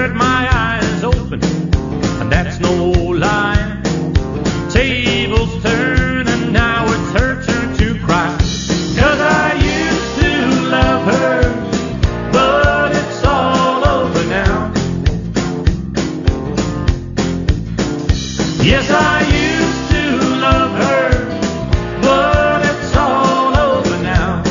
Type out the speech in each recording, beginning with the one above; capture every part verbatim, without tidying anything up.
hurt my eyes open, and that's no lie. Tables turn and now it's her turn to cry. 'Cause I used to love her, but it's all over now. Yes, I used to love her, but it's all over now.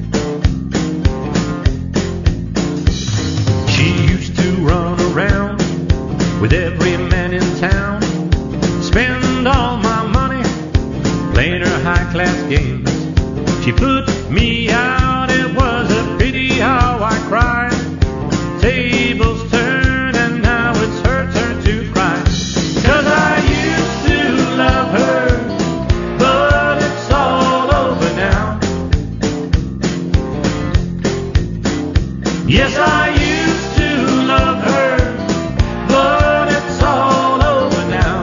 She used to run around with every man in town, spend all my money playing her high-class games. She put me out, it was a pity how I cried. Tables turn and now it's her turn to cry. 'Cause I used to love her, but it's all over now. Yes, I used to love her, but it's all over now.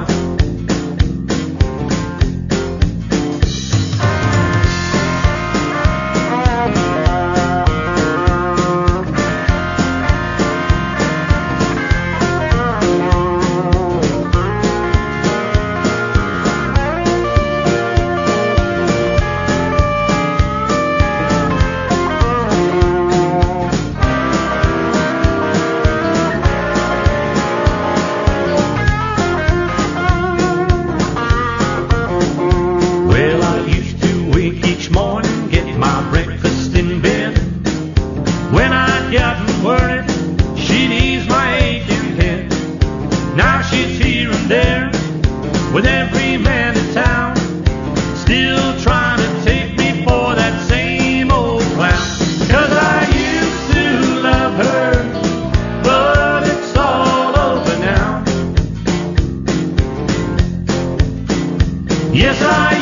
Well, I used to wake each morning, get my breakfast in bed. When I'd gotten worried, she'd ease my aching head. Now she's here and there with every man in town, still trying to take me for that same old clown. 'Cause I used to love her, but it's all over now. Yes, I